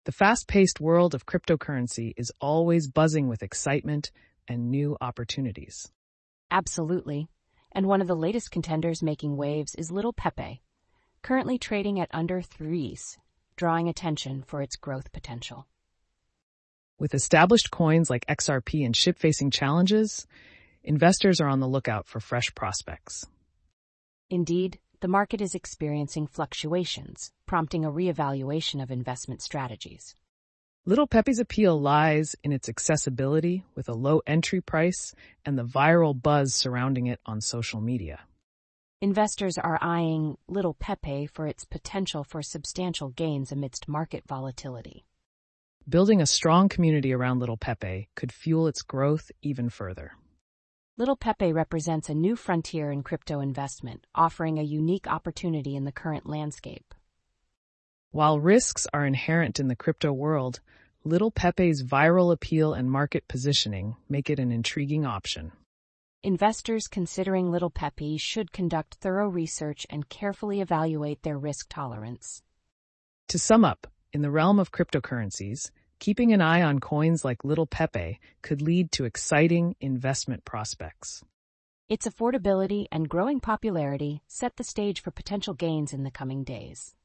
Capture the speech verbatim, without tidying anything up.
The fast-paced world of cryptocurrency is always buzzing with excitement and new opportunities. Absolutely. And one of the latest contenders making waves is Little Pepe, currently trading at under threes, drawing attention for its growth potential. With established coins like X R P and ship-facing challenges, investors are on the lookout for fresh prospects. Indeed, the market is experiencing fluctuations, prompting a reevaluation of investment strategies. Little Pepe's appeal lies in its accessibility with a low entry price and the viral buzz surrounding it on social media. Investors are eyeing Little Pepe for its potential for substantial gains amidst market volatility. Building a strong community around Little Pepe could fuel its growth even further. Little Pepe represents a new frontier in crypto investment, offering a unique opportunity in the current landscape. While risks are inherent in the crypto world, Little Pepe's viral appeal and market positioning make it an intriguing option. Investors considering Little Pepe should conduct thorough research and carefully evaluate their risk tolerance. To sum up, in the realm of cryptocurrencies, keeping an eye on coins like Little Pepe could lead to exciting investment prospects. Its affordability and growing popularity set the stage for potential gains in the coming days.